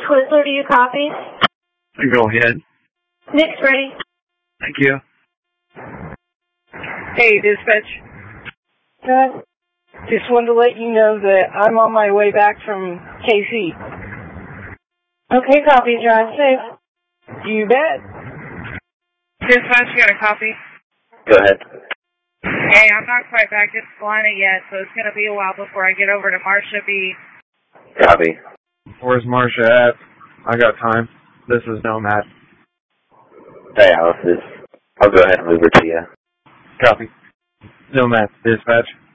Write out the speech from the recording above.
Twizzler, do you copy? Go ahead. Nick's ready. Thank you. Hey, dispatch. Good. Just wanted to let you know that I'm on my way back from KC. Okay, copy. Drive safe. You bet. Dispatch, you got a copy? Go ahead. Hey, I'm not quite back to Salina yet, so it's going to be a while before I get over to Marcia B. Copy. Where's Marcia at? I got time. This is Nomad. Dialysis. I'll go ahead and move her to you. Copy. Nomad, dispatch.